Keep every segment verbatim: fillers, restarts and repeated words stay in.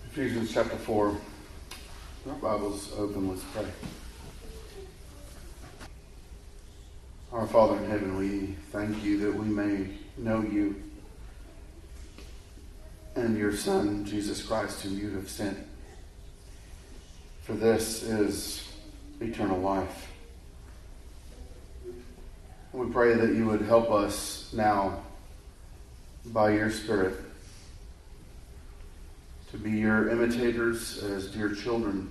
Ephesians chapter four. Our Bible's open. Let's pray. Our Father in heaven, we thank you that we may know you and your Son, Jesus Christ, whom you have sent. For this is eternal life. We pray that you would help us now by your Spirit to be your imitators as dear children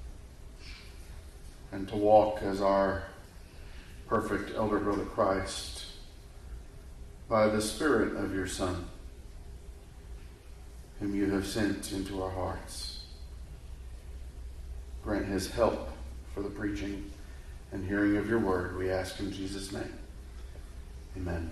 and to walk as our perfect elder brother Christ by the Spirit of your Son, whom you have sent into our hearts. Grant his help for the preaching and hearing of your word, we ask in Jesus' name. Amen.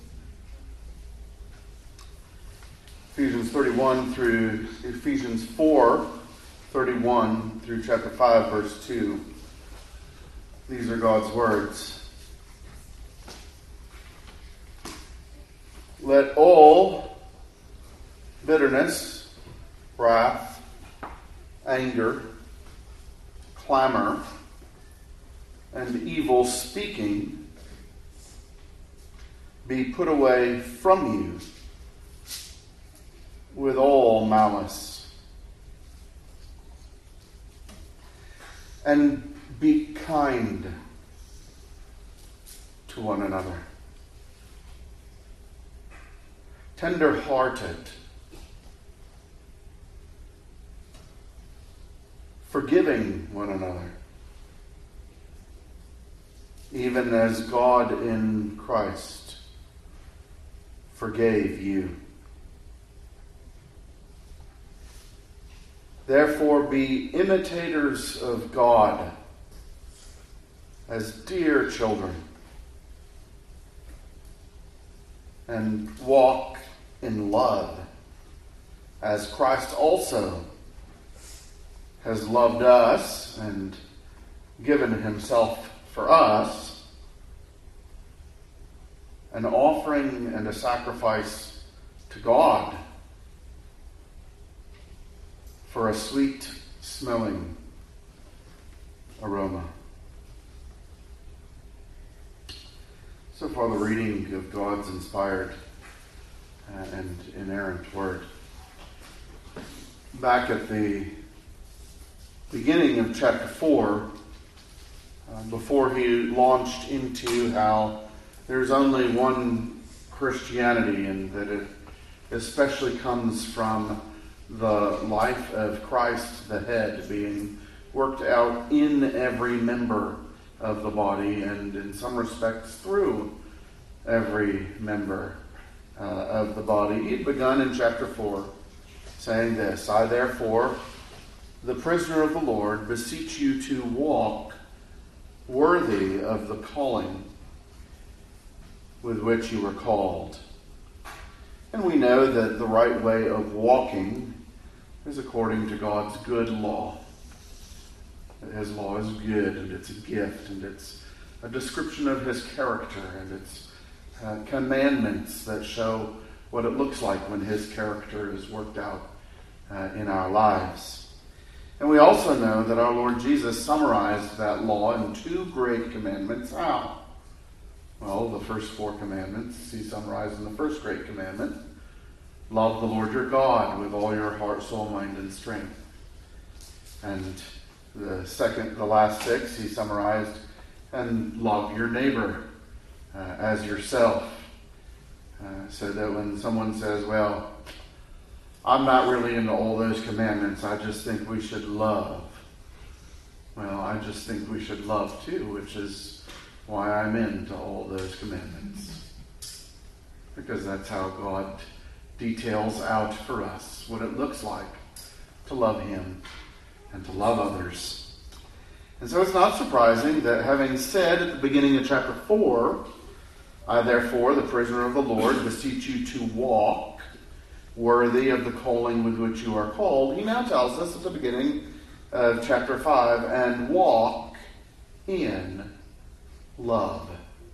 Ephesians thirty-one through Ephesians four, thirty-one through chapter five, verse two. These are God's words. Let all bitterness, wrath, anger, clamor, and evil speaking be put away from you with all malice. And be kind to one another, tender-hearted, forgiving one another, even as God in Christ forgave you. Therefore, be imitators of God as dear children, and walk in love, as Christ also has loved us and given himself for us, an offering and a sacrifice to God for a sweet-smelling aroma. So far, the reading of God's inspired and inerrant word. Back at the beginning of chapter four, uh, before he launched into how there's only one Christianity and that it especially comes from the life of Christ, the head, being worked out in every member of the body and in some respects through every member uh, of the body. He'd begun in chapter four saying this: I therefore, the prisoner of the Lord, beseech you to walk worthy of the calling with which you were called. And we know that the right way of walking is according to God's good law. His law is good, and it's a gift, and it's a description of his character, and it's uh, commandments that show what it looks like when his character is worked out uh, in our lives. And we also know that our Lord Jesus summarized that law in two great commandments. How? Well, the first four commandments he summarized in the first great commandment: love the Lord your God with all your heart, soul, mind, and strength. And the second, the last six, he summarized, and love your neighbor uh, as yourself. Uh, so that when someone says, well, I'm not really into all those commandments, I just think we should love. Well, I just think we should love too, which is why I'm into all those commandments. Because that's how God details out for us what it looks like to love him and to love others. And so it's not surprising that, having said at the beginning of chapter four, I therefore, the prisoner of the Lord, beseech you to walk worthy of the calling with which you are called, he now tells us at the beginning of chapter five, and walk in love.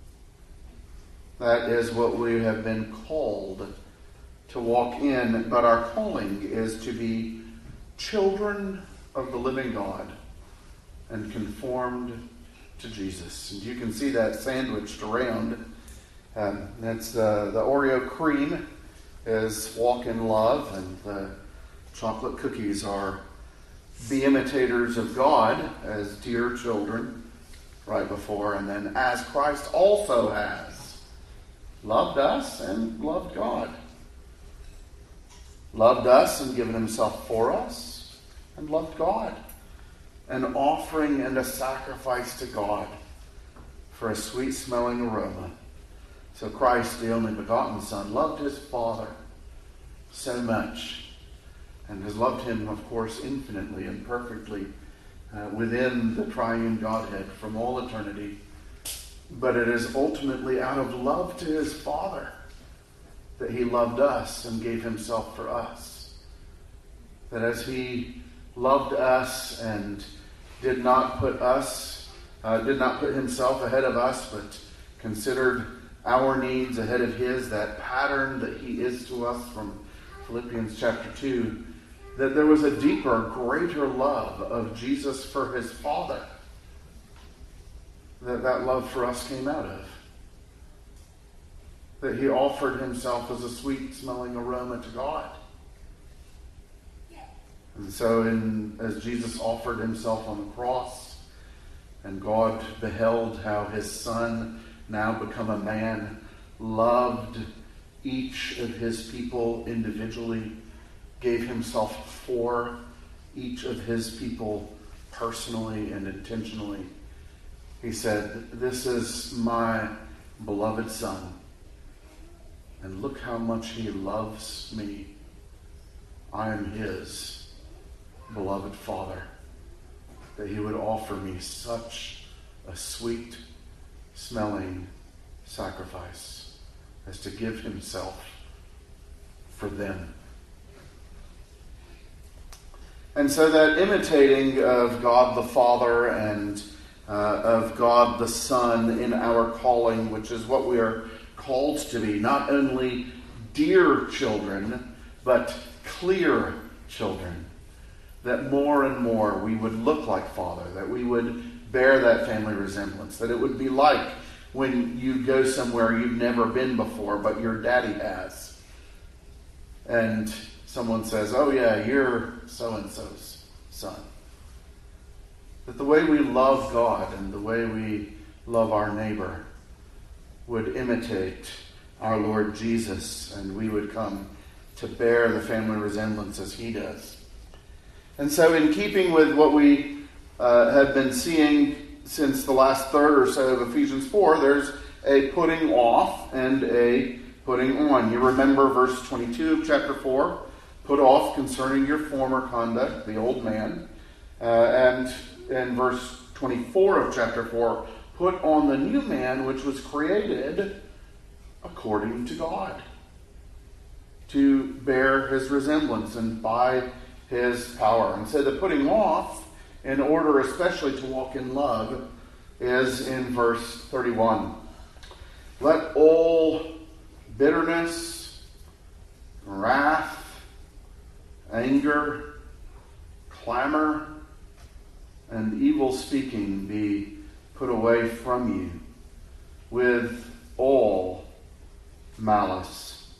That is what we have been called to walk in, but our calling is to be children of the living God and conformed to Jesus. And you can see that sandwiched around. Um, that's the, the Oreo cream is walk in love, and the chocolate cookies are be imitators of God as dear children right before. And then as Christ also has loved us and loved God. Loved us and given himself for us, and loved God. An offering and a sacrifice to God for a sweet-smelling aroma. So Christ, the only begotten Son, loved his Father so much, and has loved him, of course, infinitely and perfectly uh, within the triune Godhead from all eternity. But it is ultimately out of love to his Father that he loved us and gave himself for us. That as he loved us and did not put us, uh, did not put himself ahead of us, but considered our needs ahead of his, that pattern that he is to us from Philippians chapter two, that there was a deeper, greater love of Jesus for his Father that that love for us came out of. That he offered himself as a sweet-smelling aroma to God. And so in, as Jesus offered himself on the cross, and God beheld how his Son, now become a man, loved each of his people individually, gave himself for each of his people personally and intentionally. He said, "This is my beloved Son, and look how much he loves me. I am his beloved Father." That he would offer me such a sweet-smelling sacrifice as to give himself for them. And so that imitating of God the Father and uh, of God the Son in our calling, which is what we are called to be, not only dear children, but clear children. That more and more we would look like Father, that we would bear that family resemblance, that it would be like when you go somewhere you've never been before, but your daddy has. And someone says, "Oh yeah, you're so-and-so's son." That the way we love God and the way we love our neighbor would imitate our Lord Jesus, and we would come to bear the family resemblance as he does. And so in keeping with what we uh, have been seeing since the last third or so of Ephesians four, there's a putting off and a putting on. You remember verse twenty-two of chapter four, "Put off concerning your former conduct, the old man." Uh, and in verse twenty-four of chapter four, "Put on the new man, which was created according to God, to bear his resemblance and by his power." And so the putting off, in order especially to walk in love, is in verse thirty-one. "Let all bitterness, wrath, anger, clamor, and evil speaking be put away from you, with all malice."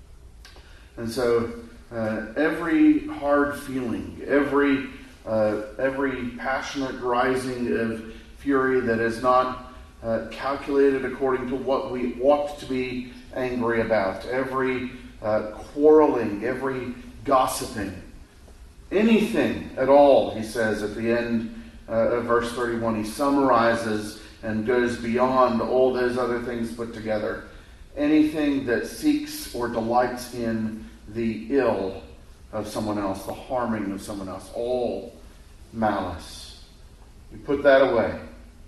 And so uh, every hard feeling, every uh, every passionate rising of fury that is not uh, calculated according to what we ought to be angry about, every uh, quarreling, every gossiping, anything at all, he says at the end uh, of verse thirty-one, he summarizes and goes beyond all those other things put together. Anything that seeks or delights in the ill of someone else, the harming of someone else, all malice. You put that away.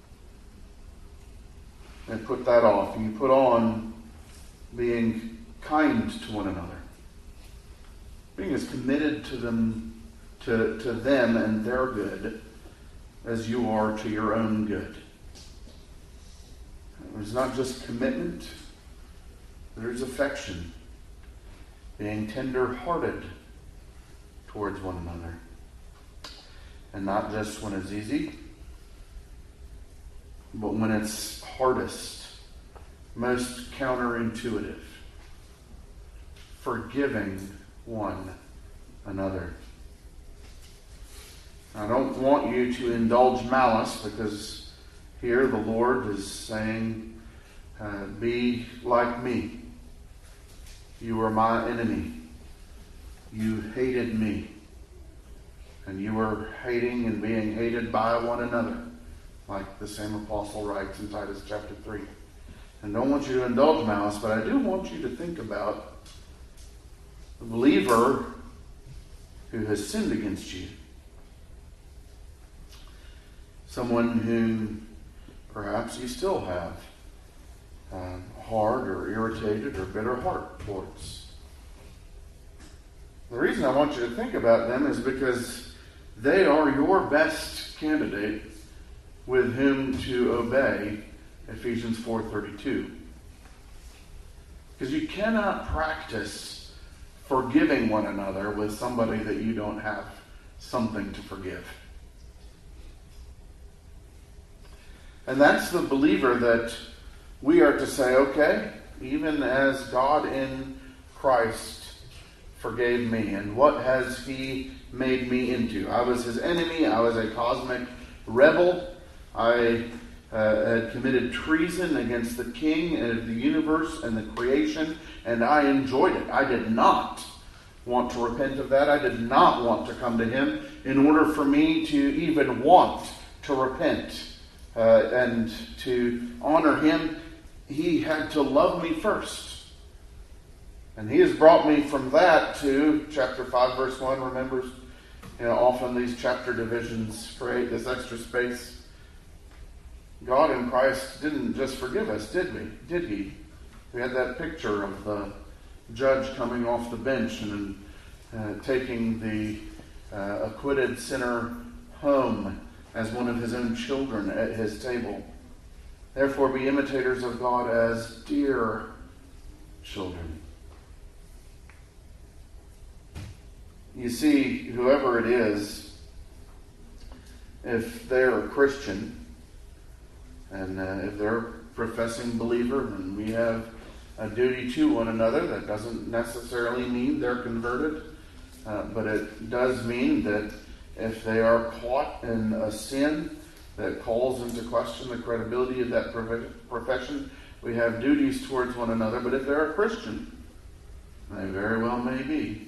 And put that off. And you put on being kind to one another. Being as committed to them, to, to them and their good as you are to your own good. There's not just commitment, there's affection. Being tender-hearted towards one another. And not just when it's easy, but when it's hardest, most counterintuitive. Forgiving one another. I don't want you to indulge malice, because here the Lord is saying, uh, be like me. You are my enemy. You hated me. And you were hating and being hated by one another, like the same apostle writes in Titus chapter three. And I don't want you to indulge malice, but I do want you to think about the believer who has sinned against you. Someone whom perhaps you still have um, hard or irritated or bitter heart towards. The reason I want you to think about them is because they are your best candidate with whom to obey Ephesians four thirty-two. Because you cannot practice forgiving one another with somebody that you don't have something to forgive. And that's the believer that we are to say, okay, even as God in Christ forgave me, and what has he made me into? I was his enemy. I was a cosmic rebel. I uh, had committed treason against the king of the universe and the creation, and I enjoyed it. I did not want to repent of that. I did not want to come to him. In order for me to even want to repent uh, and to honor him, he had to love me first. And he has brought me from that to chapter five, verse one. Remember, you know, often these chapter divisions create this extra space. God in Christ didn't just forgive us, did we? Did he? We had that picture of the judge coming off the bench and uh, taking the uh, acquitted sinner home as one of his own children at his table. Therefore, be imitators of God as dear children. You see, whoever it is, if they're a Christian, and uh, if they're a professing believer, and we have a duty to one another, that doesn't necessarily mean they're converted, uh, but it does mean that if they are caught in a sin that calls into question the credibility of that profession, we have duties towards one another. But if they're a Christian, they very well may be,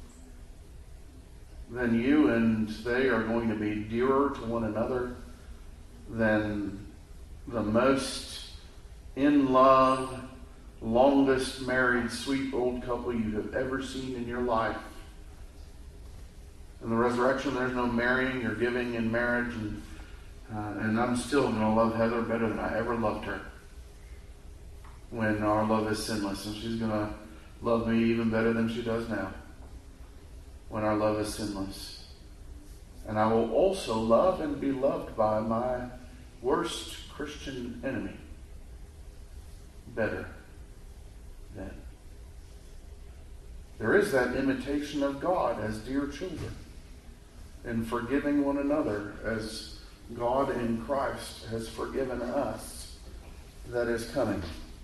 then you and they are going to be dearer to one another than the most in love, longest married, sweet old couple you have ever seen in your life. In the resurrection, there's no marrying or giving in marriage, and, uh, and I'm still going to love Heather better than I ever loved her when our love is sinless, and she's going to love me even better than she does now when our love is sinless. And I will also love and be loved by my worst Christian enemy better then. There is that imitation of God as dear children, in forgiving one another as God in Christ has forgiven us, that is coming.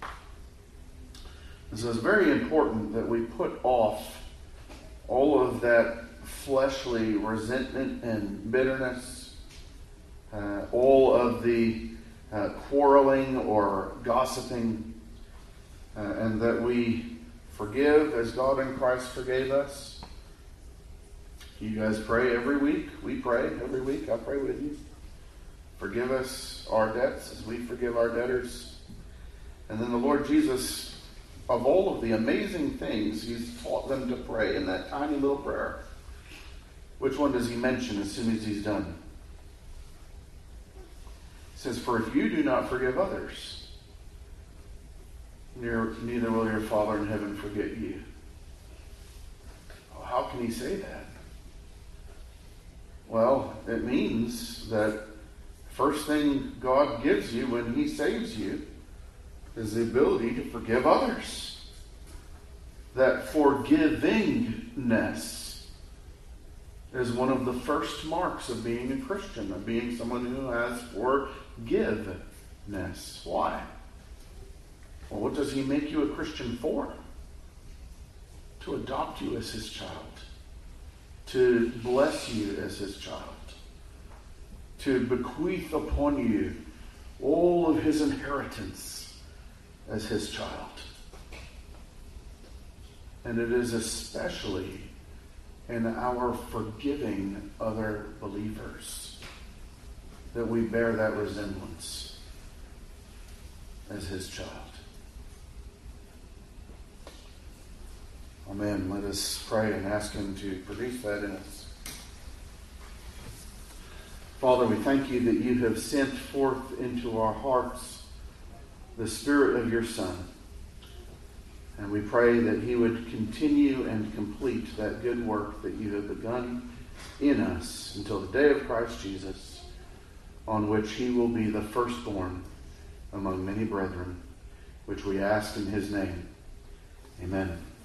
And so it's very important that we put off all of that fleshly resentment and bitterness, uh, all of the uh, quarreling or gossiping, uh, and that we forgive as God in Christ forgave us. You guys pray every week. We pray every week. I pray with you. Forgive us our debts as we forgive our debtors. And then the Lord Jesus, of all of the amazing things he's taught them to pray in that tiny little prayer, which one does he mention as soon as he's done? He says, for if you do not forgive others, neither will your Father in heaven forget you. Well, how can he say that? Well, it means that first thing God gives you when he saves you is the ability to forgive others. That forgivingness is one of the first marks of being a Christian, of being someone who has forgiveness. Why? Well, what does he make you a Christian for? To adopt you as his child. To bless you as his child. To bequeath upon you all of his inheritance as his child. And it is especially in our forgiving other believers that we bear that resemblance as his child. Amen. Let us pray and ask him to produce that in us. Father, we thank you that you have sent forth into our hearts the Spirit of your Son. And we pray that he would continue and complete that good work that you have begun in us until the day of Christ Jesus, on which he will be the firstborn among many brethren, which we ask in his name. Amen.